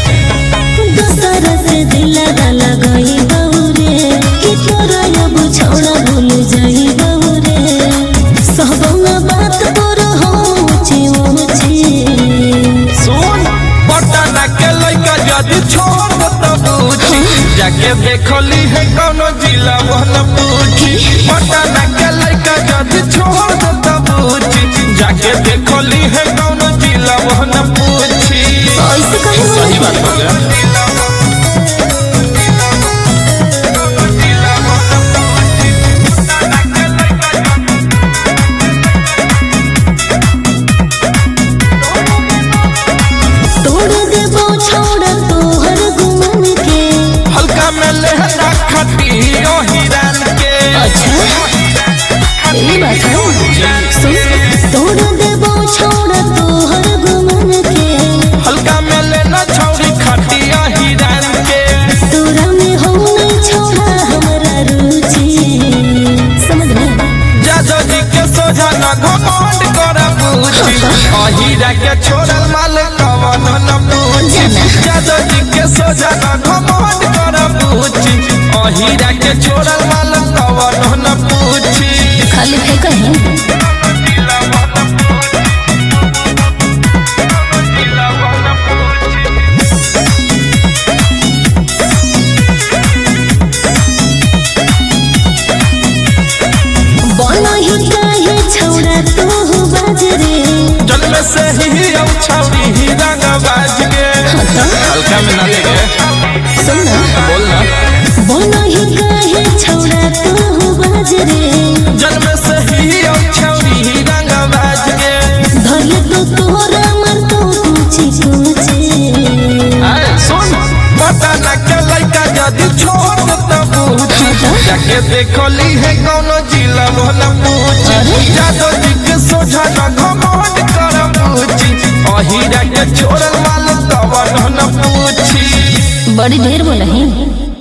दूसरा से दिल लगाई बउरे कि तोरा अब छोड़ा भूल जाई बउरे सहबंगा बात कर हो ऊंची सुन पटना के लइका जदी छोड़ दत बूची जाके देखली है कौनो जिला बन पूछी पटना के लइका जदी छोड़ दत बूची जाके देखली है कौनो जिला बन पूछी ऐसे कहे सही बात बोले हल्का में लेना छौरी खटिया हिरन के तोरा में हो नहीं छोड़ा हमारा रुचि समझ में जादो जी के सोझा न घमंड कर पूछी अहिरा के छोड़ल माल कवन न पूछी जादो जी के सोझा न घमंड कर पूछी अहिरा के छोड़ल माल कवन न पूछी खाली फेंका है जन्म से ही छौरी ही रंग बाज के हल्का में ना लेके सुन ना बोल ना बोला ही काहे छौड़ा तू बाज रे जन्म से ही छौरी ही रंग बाज के धर तो तोरा मर तो पूछी सुन पता न के लइका जदी छोड़ दत बूची जाके देखली है कौनो जिला भला पूछी जादो जी के सोझा न घमंड कर पूछी अहिरा के छोड़ल वाला कवन न पूछी बड़ी ढेर बोला है।